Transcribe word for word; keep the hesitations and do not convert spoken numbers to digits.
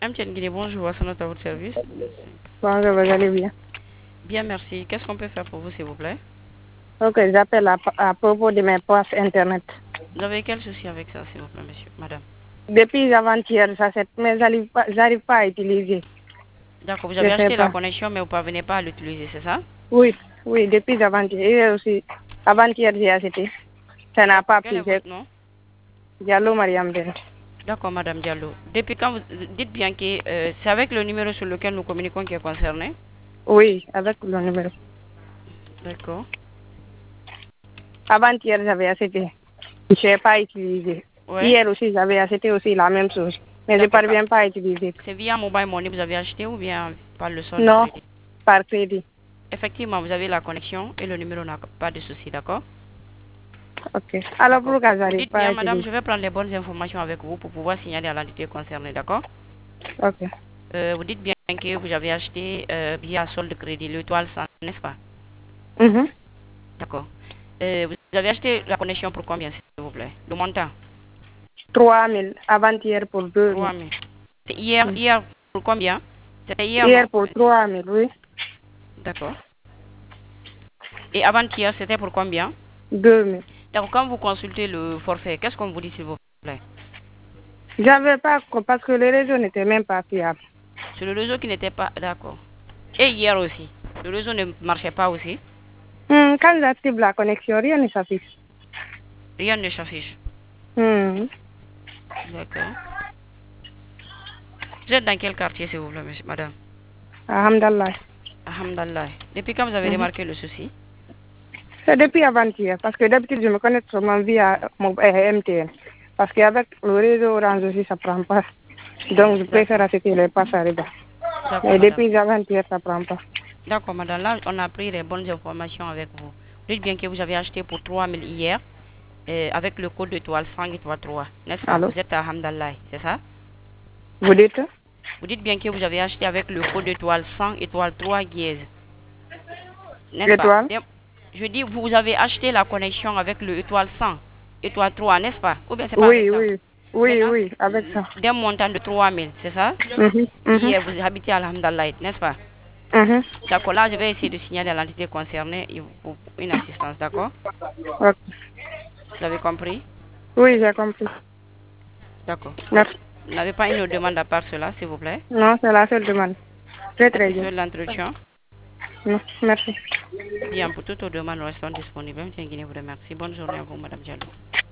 M T N Guinée, bonjour, à notre à votre service. Bonjour, vous allez bien? Bien, merci. Qu'est-ce qu'on peut faire pour vous, s'il vous plaît? Ok, j'appelle à, à propos de mes postes Internet. Vous avez quel souci avec ça, s'il vous plaît, monsieur, madame? Depuis avant-hier, ça c'est, mais j'arrive pas, j'arrive pas à utiliser. D'accord, vous Je avez sais acheté la pas. connexion, mais vous ne parvenez pas à l'utiliser, c'est ça? Oui, oui, depuis avant-hier. Hier aussi, avant-hier, j'ai acheté. Ça n'a D'accord, pas quel est pris. J'ai- votre nom? Diallo Mariam Bent. D'accord, madame Diallo. Depuis quand vous dites bien que euh, c'est avec le numéro sur lequel nous communiquons qui est concerné? Oui, avec le numéro. D'accord. Avant-hier, j'avais acheté. Je n'ai pas utilisé. Ouais. Hier aussi, j'avais acheté aussi la même chose. Mais je ne D'accord. parviens pas à utiliser. C'est via Mobile Money que vous avez acheté ou bien par le solde de Non, crédit? par crédit. Effectivement, vous avez la connexion et le numéro n'a pas de souci, d'accord? Ok. Alors D'accord. pourquoi Vous j'arrive dites pas à bien, madame, utiliser? je vais prendre les bonnes informations avec vous pour pouvoir signaler à l'entité concernée, d'accord? Ok. Euh, vous dites bien que vous avez acheté euh, via solde de crédit l'étoile cent, n'est-ce pas? Mhm. D'accord. Euh, vous avez acheté la connexion pour combien, s'il vous plaît? Le montant? trois mille. Avant-hier pour deux mille. trois mille. C'est hier, Mm. hier pour combien? C'était hier, non? Hier pour trois mille, oui. D'accord. Et avant-hier, c'était pour combien? deux mille. Donc, quand vous consultez le forfait, qu'est-ce qu'on vous dit, s'il vous plaît? J'avais pas, co- parce que les réseaux n'étaient même pas fiables. C'est le réseau qui n'était pas d'accord. Et hier aussi. Le réseau ne marchait pas aussi. Hmm, quand j'active la connexion, rien ne s'affiche. Rien ne s'affiche. Hmm. D'accord. Vous êtes dans quel quartier, s'il vous plaît, monsieur, madame? Alhamdulillah. Alhamdulillah. Depuis quand vous avez Mhm. remarqué le souci? C'est depuis avant-hier, parce que d'habitude, je me connecte seulement via mon euh, M T N. Parce qu'avec le réseau Orange aussi, ça prend pas. Donc, je préfère D'accord. acheter les passes à riba. D'accord, Mais madame. depuis avant-hier, ça prend pas. D'accord, madame. Là, on a pris les bonnes informations avec vous. Vous dites bien que vous avez acheté pour trois mille hier, euh, avec le code étoile cent étoile trois, n'est-ce pas? Allô? Vous êtes à Alhamdulillah, c'est ça? Vous dites? Vous dites bien que vous avez acheté avec le code étoile cent étoile trois dièse, n'est-ce pas? L'étoile? Dem- Je dis, vous avez acheté la connexion avec le étoile cent, étoile trois, n'est-ce pas? Ou bien c'est pas avec Oui, ça? oui. Oui, Maintenant, oui, avec ça. d'un montant de trois mille, c'est ça? Mhm, mhm, Hier, vous habitez à Alhamdulillah, n'est-ce pas? mhm. D'accord, là, je vais essayer de signaler à l'entité concernée il vous- une assistance, d'accord? Ok. Vous avez compris? Oui, j'ai compris. D'accord. Merci. Vous n'avez pas une autre demande à part cela, s'il vous plaît? Non, c'est la seule demande. Très, très bien. Satisfait de l'entretien? Non, merci. Bien, pour toute autre demande, nous restons disponibles. M. Guinée vous remercie. Bonne journée à vous, madame Diallo.